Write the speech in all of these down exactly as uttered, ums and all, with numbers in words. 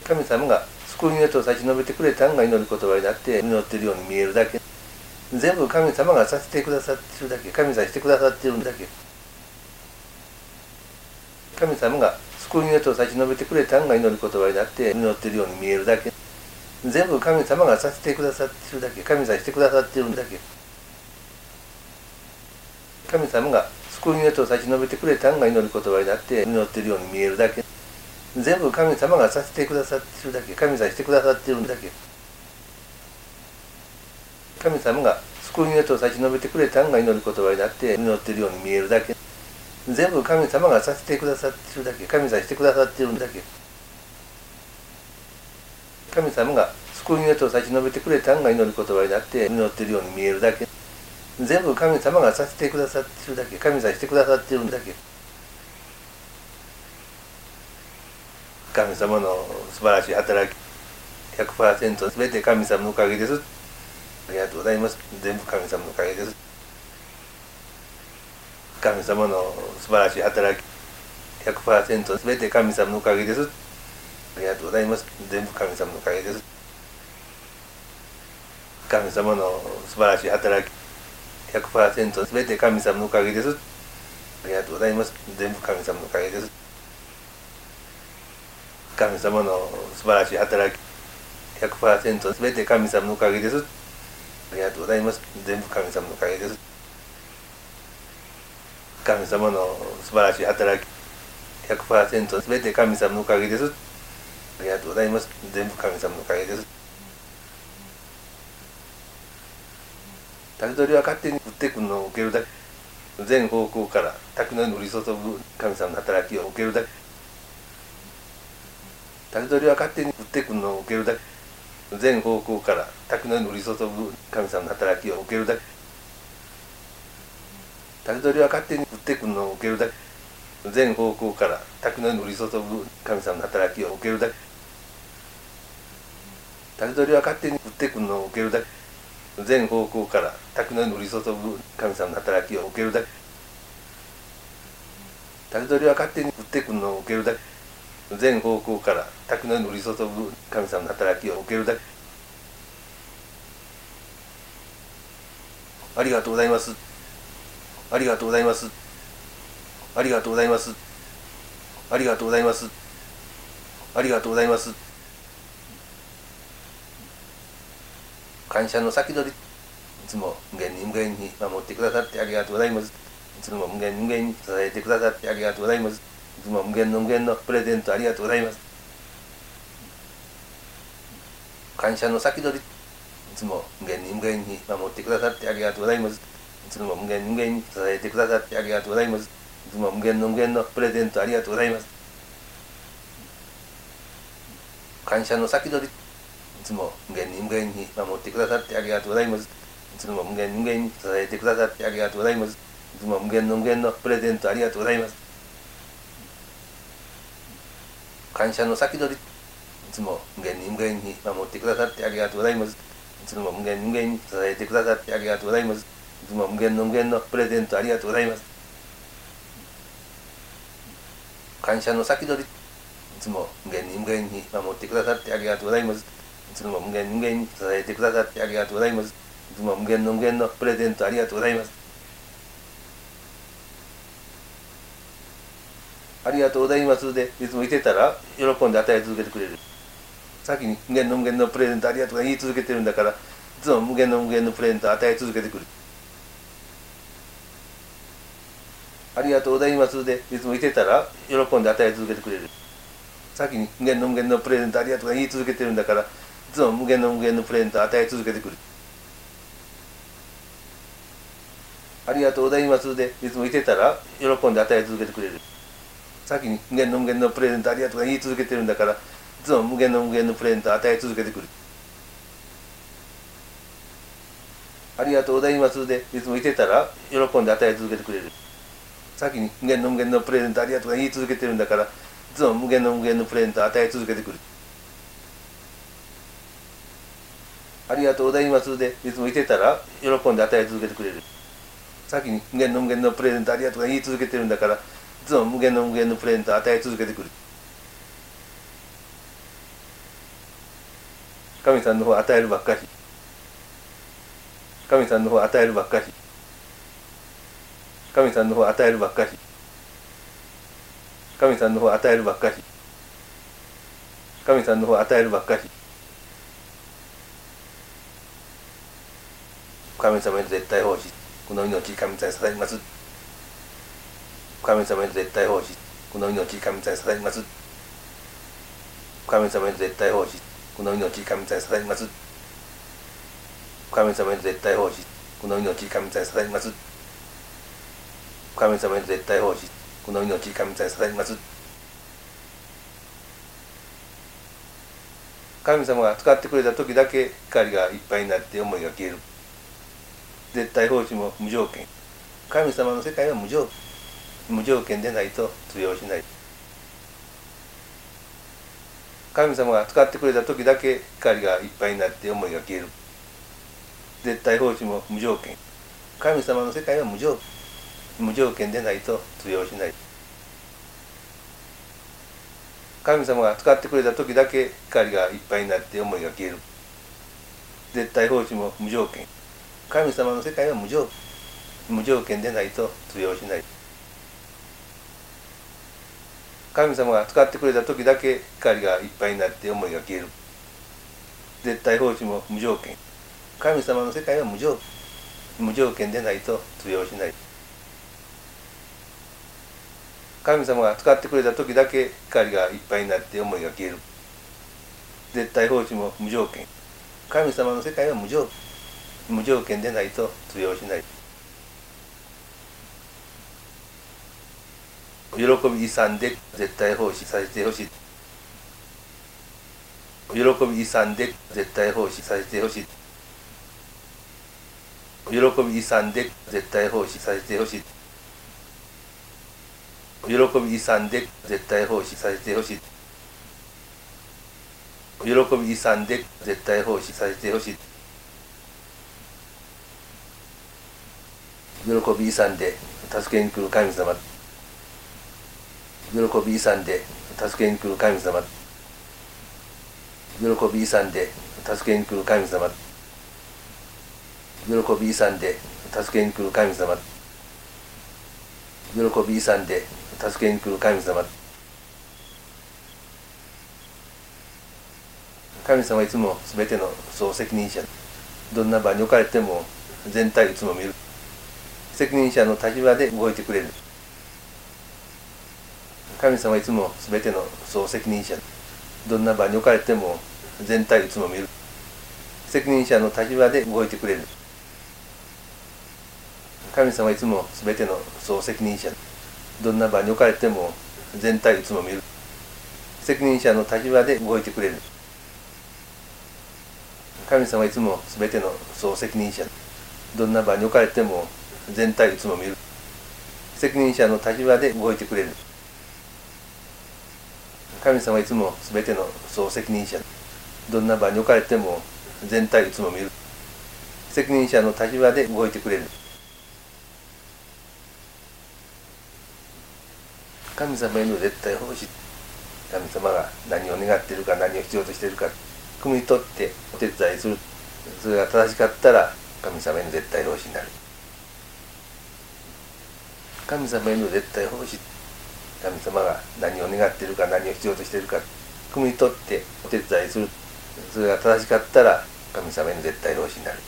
神様が救いの手を差し伸べてくれたんが祈る言葉になって祈っているように見えるだけ。全部神様がさせてくださっているだけ。神さんしてくださっているだけ。神様が救いの手を差し伸べてくれたんが祈る言葉になって祈っているように見えるだけ。全部神様がさせてくださっているだけ。神さんしてくださっているだけ。神様が救いの手を差し伸べてくれたんが祈る言葉になって祈っているように見えるだけ。全部神様がさせてくださっているだけ。神さんしてくださっているだけ。神様が救いの手を差し伸べてくれたんが祈る言葉になって祈っているように見えるだけ。全部神様がさせてくださっているだけ。神さんしてくださっているだけ。神様が救いの手を差し伸べてくれたんが祈る言葉になって祈っているように見えるだけ。全部神様がさせてくださっているだけ。神さんしてくださっているだけ。神様の素晴らしい働き ひゃくパーセント 全て神様のおかげです。ありがとうございます。全部神様のおかげです。神様の素晴らしい働き ひゃくパーセント 全て神様のおかげです。ありがとうございます。全部神様のおかげです。神様の素晴らしい働き ひゃくパーセント 全て神様のおかげです。ありがとうございます。全部神様のおかげです。神様の素晴らしい働き ひゃくパーセント 全て神様のおかげです。ありがとうございます。全部神様のおかげです。神様の素晴らしい働き ひゃくパーセント 全て神様のおかげです。ありがとうございます。全部神様のおかげです。竹取は勝手に降ってくるのを受けるだけ。全方向から滝のように降り注ぐ神様の働きを受けるだけ。竹取は勝手に降ってくるのを受けるだけ。全方向から滝のように降り注ぐ神様の働きを受けるだけ。竹取は勝手に降ってくるのを受けるだけ。全方向から滝のように降り注ぐ神様の働きを受けるだけ。竹取は勝手に降ってくるのを受けるだけ。全方向から滝のように降り注ぐ神様の働きを受けるだけ。竹取は勝手に降ってくるのを受けるだけ。全方向から滝のように降り注ぐ神様の働きを受けるだけ。ありがとうございます。ありがとうございます。ありがとうございます。ありがとうございます。ありがとうございます。感謝の先取り、いつも無限に無限に守ってくださってありがとうございます。いつも無限に無限に支えてくださってありがとうございます。いつも無限の無限のプレゼントありがとうございます。感謝の先取り、いつも無限に無限に守ってくださってありがとうございます。いつも無限に無限に支えてくださってありがとうございます。いつも無限の無限のプレゼントありがとうございます。感謝の先取り、いつも無限に無限に守ってくださってありがとうございます。いつも無限に無限に支えてくださってありがとうございます。いつも無限の無限のプレゼントありがとうございます。感謝の先取り、いつも無限に無限に守ってくださってありがとうございます。いつも無限に無限に支えてくださってありがとうございます。いつも無限の無限のプレゼントありがとうございます。感謝の先取り、いつも無限に無限に守ってくださってありがとうございます。いつも無限に無限に支えてくださってありがとうございます。いつも無限の無限のプレゼントありがとうございます。ありがとうございますでいつもいてたら喜んで与え続けてくれる。先に無限の無限のプレゼントありがとうと言い続けてるんだから、いつも無限の無限のプレゼントを与え続けてくる。ありがとうございますでいつもいてたら喜んで与え続けてくれる。先に無限の無限のプレゼントありがとうと言い続けてるんだから、いつも無限の無限のプレゼントを与え続けてくる。ありがとうございますでいつもいてたら喜んで与え続けてくれる。先に無限の無限のプレゼントありがとうと言い続けてるんだから、いつも無限の無限のプレゼントを与え続けてくる。ありがとうございますでいつもいてたら喜んで与え続けてくれる。先に無限の無限のプレゼントありがとうと言い続けてるんだから、いつも無限の無限のプレゼントを与え続けてくる。ありがとうございますでいつもいてたら喜んで与え続けてくれる。先に無限の無限のプレゼントありがとうと言い続けてるんだから、いつも無限の無限のプレゼントを与え続けてくる。 神さんの方与えるばっかり、神さんの方与えるばっかり、神さんの方与えるばっかり、神さんの方与えるばっかり、神さんの方与えるばっかり、神様への絶対奉仕、この命神様に捧げます。神様への絶対奉仕、この命神様に捧げます。神様への絶対奉仕、この命神様に捧げます。神様への絶対奉仕、この命神様に捧げます。神様への絶対奉仕、この命神様に捧げます。神様が使ってくれた時だけ光がいっぱいになって思いが消える。絶対奉仕も無条件。神様の世界は無条件。無条件でないと通用しない。神様が使ってくれた時だけ光がいっぱいになって思いが消える。絶対奉仕も無条件。神様の世界は無条件。無条件でないと通用しない。神様が使ってくれた時だけ光がいっぱいになって思いが消える。絶対奉仕も無条件。神様の世界は無条件。無条件でないと通用しない。神様が使ってくれた時だけ光がいっぱいになって思いが消える。絶対奉仕も無条件。神様の世界は無条件。無条件でないと通用しない。神様が使ってくれた時だけ光がいっぱいになって思いが消える。絶対奉仕も無条件。神様の世界は無条件。無条件でないと通用しない。喜び遺産で絶対奉仕させてほしい。喜び遺産で絶対奉仕させてほしい。喜び遺産で絶対奉仕させてほしい。喜び遺産で絶対奉仕させてほしい。喜び遺産で絶対奉仕させてほしい。喜び遺産で助けに来る神様。喜び遺産で助けに来る神様。喜び遺産で助けに来る神様。喜び遺産で助けに来る神様。喜び遺産で助けに来る神様。神様はいつも全ての総責任者。どんな場に置かれても全体をいつも見る。責任者の立場で動いてくれる。神様はいつも全ての総責任者。どんな場に置かれても全体をいつも見る。責任者の立場で動いてくれる。神様はいつも全ての総責任者。どんな場に置かれても全体をいつも見る。責任者の立場で動いてくれる。神様はいつも全ての総責任者。どんな場に置かれても全体をいつも見る。責任者の立場で動いてくれる。神様はいつも全ての総責任者。どんな場に置かれても全体をいつも見る。責任者の立場で動いてくれる。神様への絶対奉仕。神様が何を願っているか、何を必要としているか汲み取ってお手伝いする。それが正しかったら神様への絶対奉仕になる。神様への絶対奉仕。神様が何を願っているか、何を必要としているか汲み取ってお手伝いする。それが正しかったら神様への絶対奉仕になる。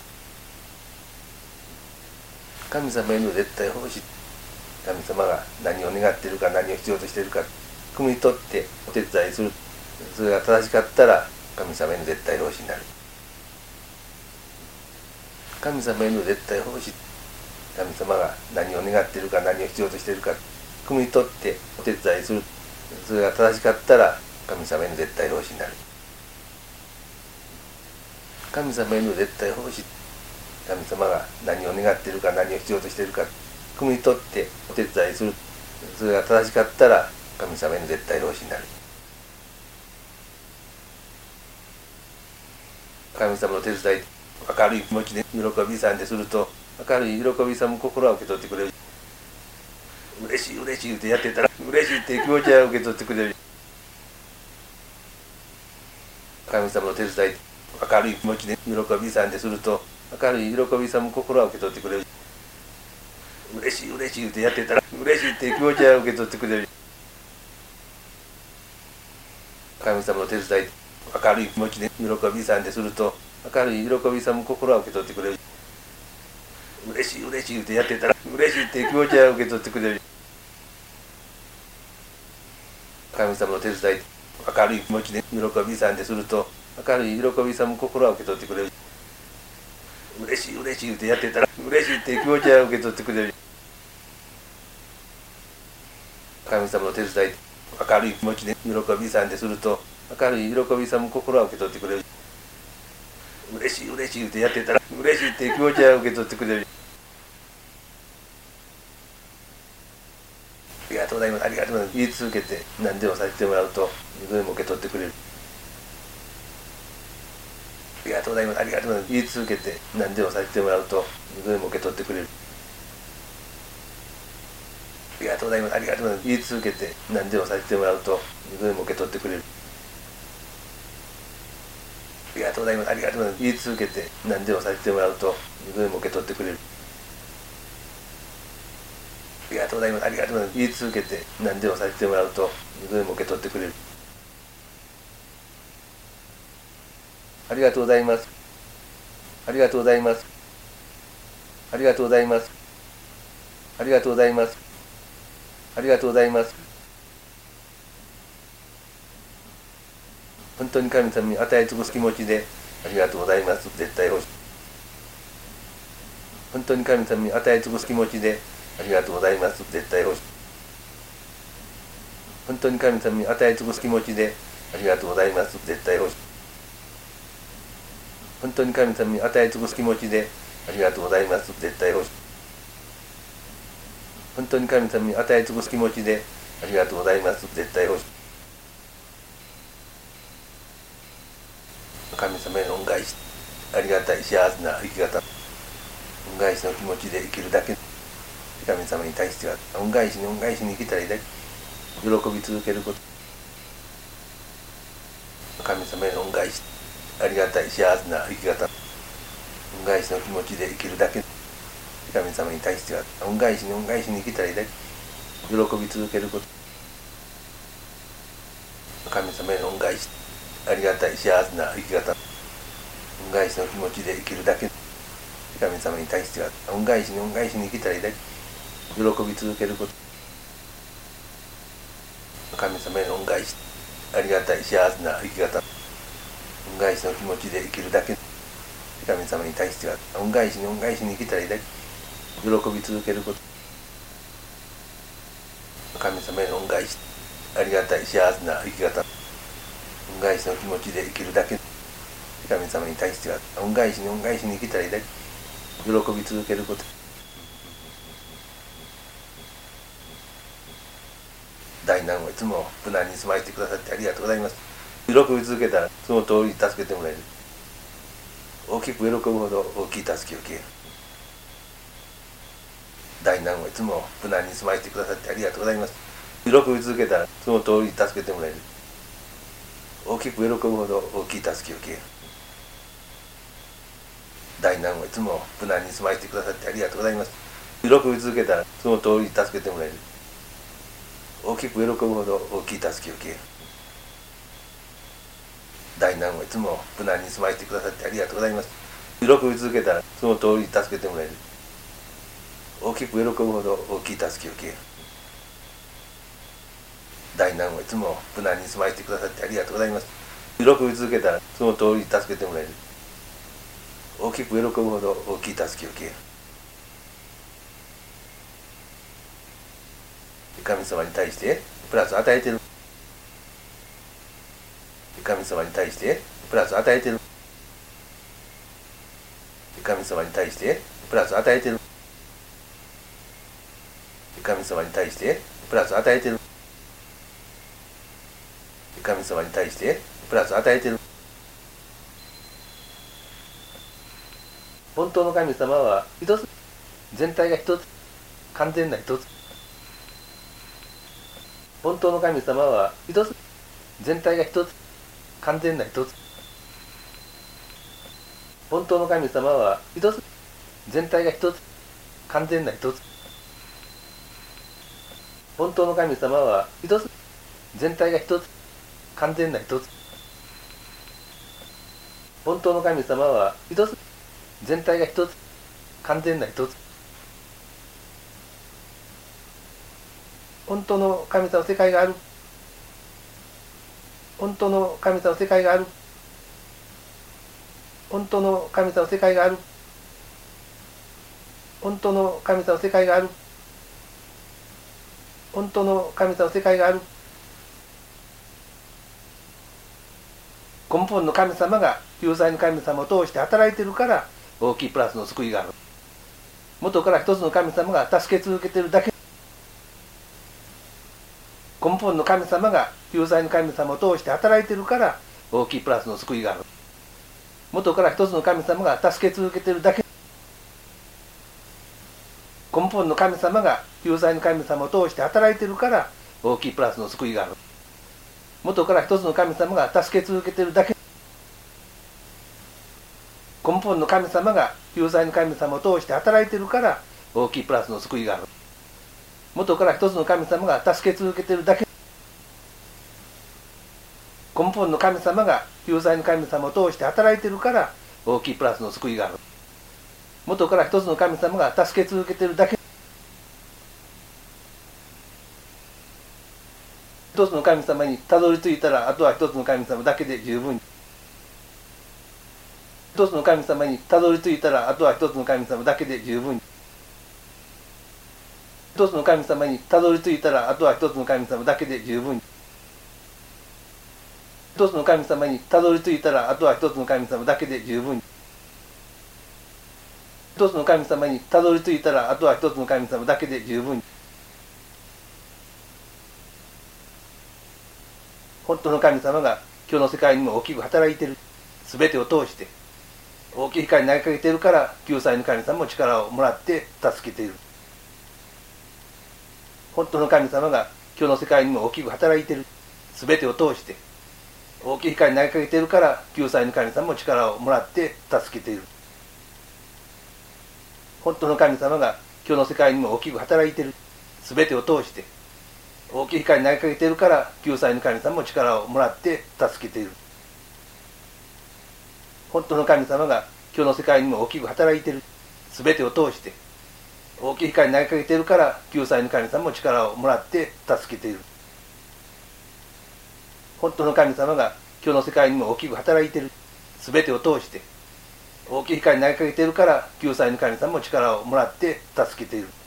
神様への絶対奉仕。神様が何を願っているか、何を必要としているか汲み取ってお手伝いする。それが正しかったら神様への絶対奉仕になる。神様への絶対奉仕。神様が何を願っているか、何を必要としているか汲み取ってお手伝いする。それが正しかったら神様への絶対奉仕になる。神様への絶対奉仕。神様が何を願っているか、何を必要としているか汲み取ってお手伝いする。それが正しかったら神様への絶対奉仕になる。神様の手伝い、明るい気持ちで喜び遺産ですると、明るい喜び遺産も心は受け取ってくれる。嬉しい嬉しいってやってたら嬉しいっていう気持ちは受け取ってくれる。神様の手伝い、 明るい気持ちで喜びさんですると、明るい喜びさんも心は受け取ってくれる。嬉しい嬉しい言ってやってたら、嬉しいっていう気持ちは受け取ってくれる。神様の手伝い、明るい気持ちで喜びさんですると、明るい喜びさんも心は受け取ってくれる。嬉しい嬉しい言ってやってたら、嬉しいっていう気持ちは受け取ってくれる。神様の手伝い、明るい気持ちで喜びさんですると、明るい喜びさんも心は受け取ってくれる。嬉しい嬉しい言ってやってたら、嬉しいっていう気持ちは受け取ってくれる。神様の手伝い、明るい気持ちで喜びさんですると、明るい喜びさんも心は受け取ってくれる。嬉しい嬉しい言ってやってたら、嬉しいっていう気持ちは受け取ってくれる。ありがとうございます、ありがとうございます。言い続けて何でもさせてもらうと、それも受け取ってくれる。ありがとうございます、ありがとうございます。言い続けて何でもさせてもらうと、それも受け取ってくれる。ありがとうございます、ありがとうございます。言い続けて何でもさせてもらうと、それも受け取ってくれる。ありがとうございます、ありがとうございます。言い続けて何でもさせてもらうと、それも受け取ってくれる。ありがとうございます、ありがとうございます。言い続けて何でもさせてもらうと、それも受け取ってくれる。ありがとうございます。ありがとうございます。ありがとうございます。ありがとうございます。ありがとうございます。本当に神様に与え尽くす気持ちで、ありがとうございます。絶対欲しい。本当に神様に与え尽くす気持ちで、ありがとうございます。絶対欲しい。本当に神様に与え尽くす気持ちで、ありがとうございます。絶対欲しい。本当に神様に与え尽くす気持ちで、ありがとうございます。絶対欲しい。本当に神様に与え尽くす気持ちで、ありがとうございます。絶対欲しい。神様への恩返し、ありがたい幸せな生き方、恩返しの気持ちで生きるだけ。神様に対しては恩返しに恩返しに生きたらいいだけ。喜び続けること。神様への恩返し、ありがたい幸せな生き方、恩返しの気持ちで生きるだけ。神様に対しては恩返しに恩返しに生きたらいいだけ。喜び続けること。神様への恩返し、ありがたい幸せな生き方、恩返しの気持ちで生きるだけ。神様に対しては恩返しに恩返しに生きたらいいだけ。喜び続けること。神様への恩返し、ありがたい幸せな生き方、恩返しの気持ちで生きるだけ。神様に対しては恩返しに恩返しに生きたらいいだけ。喜び続けること。神様への恩返し、ありがたい幸せな生き方、恩返しの気持ちで生きるだけ。神様に対しては恩返しに恩返しに生きたらいいだけ。喜び続けること。大難をいつも無難に住まいてくださってありがとうございます。喜び続けたらその通りに助けてもらえる。大きく喜ぶほど大きい助けを受ける。大難をいつも無難に住まいてくださってありがとうございます。喜び続けたらその通りに助けてもらえる。大きく喜ぶほど大きい助けを受ける。大難をいつも無難に住まいてくださってありがとうございます。喜び続けたらその通りに助けてもらえる。大きく喜ぶほど大きい助けを受ける。大難をいつも無難に住まいてくださってありがとうございます。喜び続けたらその通りに助けてもらえる。大きく喜ぶほど大きい助けを受ける。大難をいつも無難に住まいてくださってありがとうございます。喜び続けたらその通りに助けてもらえる。大きく喜ぶほど大きい助けを受ける。神様に対してプラス与えてる。神様に対してプラス与えてる。神様に対してプラス与えてる。神様に対してプラス与えてる。神様に対してプラス与えてる。本当の神様は一つ、全体が一つ、完全な一つ。本当の神様は一つ、全体が一つ、完全な一つ。 本当の神様は一つ、全体が一つ、完全な一つ。本当の神様は一つ、全体が一つ、完全な一つ。本当の神様は一つ、全体が一つ、完全な一つ。本当の神様の世界がある。本当の神様の世界がある。本当の神様の世界がある。本当の神様の世界がある。本当の神様の世界がある。根本の神様が救済の神様を通して働いているから大きいプラスの救いがある。元から一つの神様が助け続けているだけ。根本の神様が救済の神様を通して働いているから大きいプラスの救いがある。元から一つの神様が助け続けているだけ。根本の神様が救済の神様を通して働いているから大きいプラスの救いがある。元から一つの神様が助け続けているだけ。根本の神様が救済の神様を通して働いているから大きいプラスの救いがある。元から一つの神様が助け続けているだけ。根本の神様が救済の神様を通して働いているから大きいプラスの救いがある。元から一つの神様が助け続けているだけ。一つの神様にたどり着いたらあとは一つの神様だけで十分。一つの神様にたどり着いたらあとは一つの神様だけで十分。一つの神様にたどり着いたらあとは一つの神様だけで十分。一つの神様にたどり着いたらあとは一つの神様だけで十分。一つの神様にたどり着いたらあとは一つの神様だけで十分。本当の神様が今日の世界にも大きく働いている。すべてを通して大きい光に投げかけているから救済の神様も力をもらって助けている。本当の神様が今日の世界にも大きく働いている。すべてを通して大きい光に投げかけているから救済の神様も力をもらって助けている。本当の神様が今日の世界にも大きく働いている。すべてを通して大きい光に投げかけているから救済の神様も力をもらって助けている。本当の神様が今日の世界にも大きく働いている。すべてを通して大きい光に投げかけているから救済の神様も力をもらって助けている。本当の神様が今日の世界にも大きく働いている。すべてを通して大きい光に投げかけているから救済の神様も力をもらって助けている。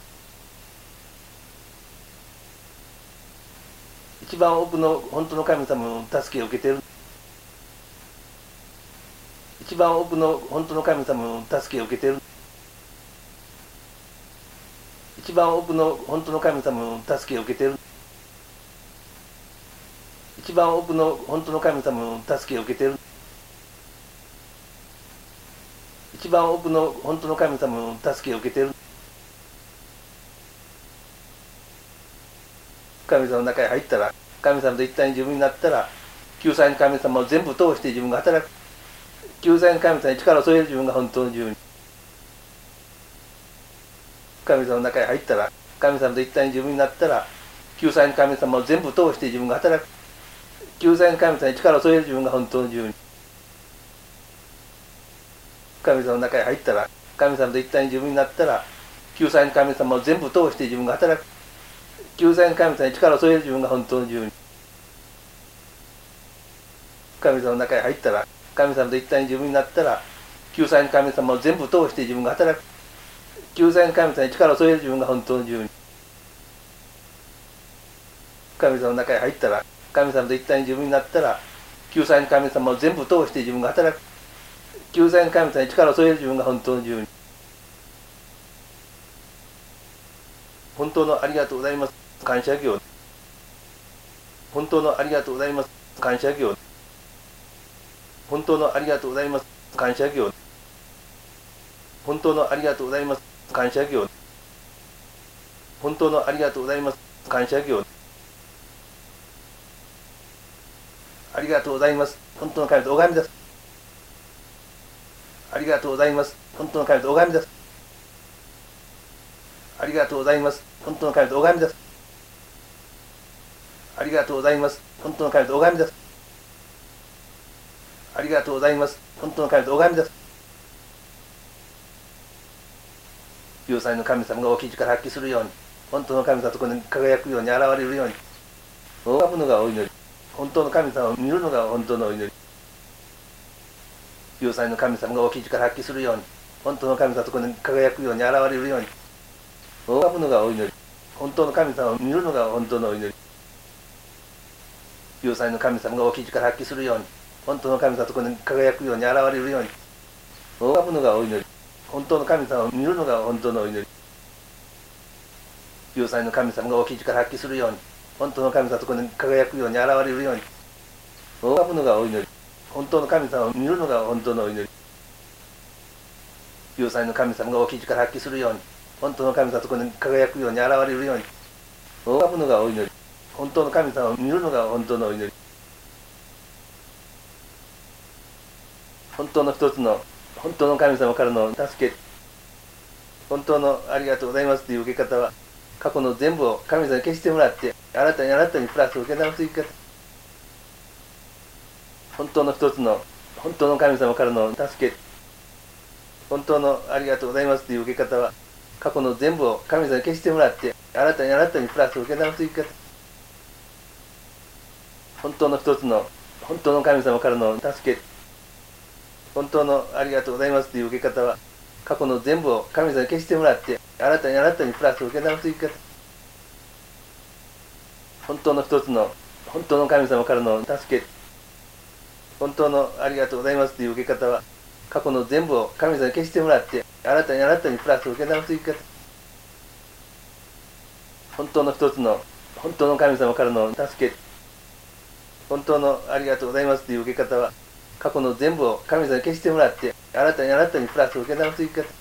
一番多くの本当の神様の助けを受けている。一番多くの本当の神様の助けを受けている。一番多くの本当の神様の助けを受けている。一番多くの本当の神様の助けを受けている。一番多くの本当の神様の助けを受けている。神様の中へ入ったら、神様と一体に自分になったら、救済の神様を全部通して自分が働く。救済の神様に力を添える自分が本当の自分。神様の中へ入ったら、神様と一体に自分になったら、救済の神様を全部通して自分が働く。救済の神様に力を添える自分が本当の自分。神様の中へ入ったら、神様と一体に自分になったら、救済の神様を全部通して自分が働く。救済の神様に力を添える自分が本当の自分。神様の中へ入ったら、神様と一体に自分になったら、救済の神様を全部通して自分が働く。救済の神様に力を添える自分が本当の自分。神様の中へ入ったら、神様と一体に自分になったら、救済の神様を全部通して自分が働く。救済の神様に力を添える自分が本当の自分。本当のありがとうございます。感謝行。本当のありがとうございます。感謝行。本当のありがとうございます。感謝行。本当のありがとうございます。感謝行。本当のありがとうございます。感謝行。ありがとうございます。本当の神と拝みです。 ありがとうございます。本当の神様、拝み出す。ありがとうございます。本当の神様、拝み出す。ありがとうございます。本当の神様、拝み出す。ありがとうございます。本当の神様、拝み出す。要塞の神様が大きい力発揮するように、本当の神様ところに輝くように、現れるように、拝むのがお祈り。本当の神様を見るのが本当のお祈り。要塞の神様が大きい力発揮するように、本当の神様ところに輝くように、現れるように、拝むのがお祈り。本当の神様を見るのが本当のお祈り。要塞の神様が大きい力発揮するように、本当の神様ところに輝くように、現れるように、拝むのがお祈り。本当の神様を見るのが本当のお祈り。要塞の神様が大きい力発揮するように、本当の神様ところに輝くように、現れるように、拝むのがお祈り。本当の神様を見るのが本当のお祈り。要塞の神様が大きい力発揮するように、本当の神様ところに輝くように、現れるように、拝むのがお祈り。本当の神様を見るのが本当のお祈り。本当の一つの本当の神様からの助け、本当のありがとうございますという受け方は、過去の全部を神様に消してもらって、新たに新たにプラスを受け直す生き方。本当の一つの本当の神様からの助け、本当のありがとうございますという受け方は、過去の全部を神様に消してもらって、新たに新たにプラスを受け直す生き方。本当の一つの本当の神様からの助け、本当のありがとうございますという受け方は、過去の全部を神様に消してもらって、新たに新たにプラスを受け直す生き方。本当の一つの本当の神様からの助け、本当のありがとうございますという受け方は、過去の全部を神様に消してもらって、新たに新たにプラスを受け直す生き方。本当の一つの本当の神様からの助け、本当のありがとうございますという受け方は、過去の全部を神様に消してもらって、新たに新たにプラスを受け直す生き方。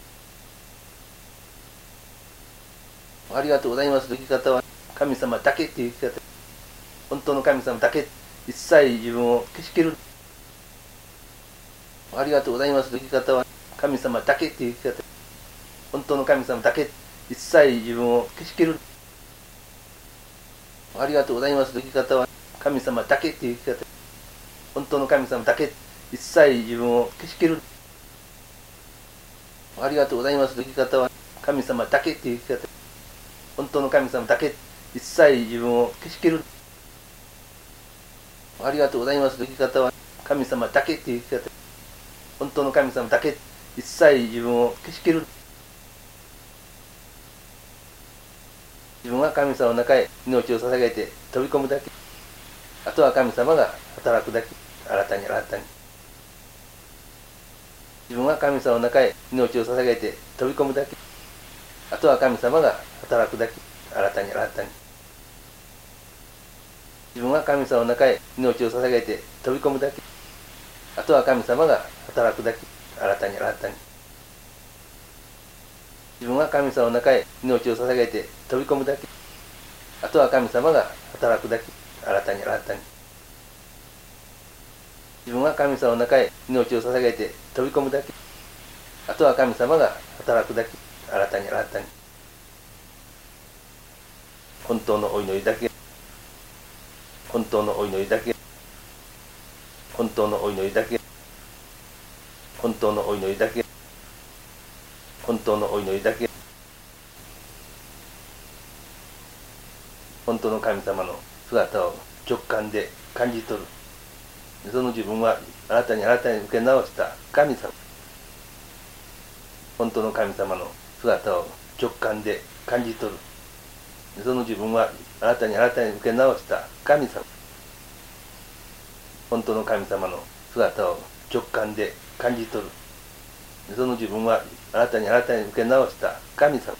ありがとうございますという生き方は、神様だけという生き方。本当の神様だけ、一切自分を消し切る。ありがとうございますという生き方は、神様だけという生き方。本当の神様だけ、一切自分を消し切る。ありがとうございますという生き方は、神様だけという生き方。本当の神様だけ、一切自分を消し切る。ありがとうございますという生き方は、神様だけという生き方。本当の神様だけ、一切自分を消し切る。ありがとうございますという生き方は、神様だけという生き方。本当の神様だけ、一切自分を消し切る。自分は神様の中へ命を捧げて飛び込むだけ。あとは神様が働くだけ。新たに新たに。自分は神様の中へ命を捧げて飛び込むだけ。あとは神様が働くだけ。新たに新たに。自分は神様の中へ命を捧げて飛び込むだけ。あとは神様が働くだけ。新たに新たに。自分は神様の中へ命を捧げて飛び込むだけ。あとは神様が働くだけ。新たに新たに。自分は神様の中へ命を捧げて飛び込むだけ。あとは神様が働くだけ。新たに新たに。本当のお祈りだけ。本当のお祈りだけ。本当のお祈りだけ。本当のお祈りだけ。本当のお祈りだけ。本当の神様の姿を直感で感じ取る。その自分は新たに新たに受け直した神様。本当の神様の姿を直感で感じ取る。その自分は新たに新たに受け直した神様。本当の神様の姿を直感で感じ取る。その自分は新たに新たに受け直した神様。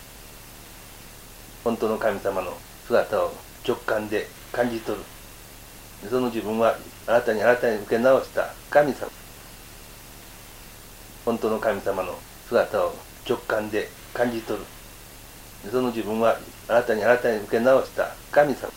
本当の神様の姿を直感で感じ取る。その自分は新たに新たに受け直した神様。本当の神様の姿を直感で感じ取る。その自分は新たに新たに受け直した神様。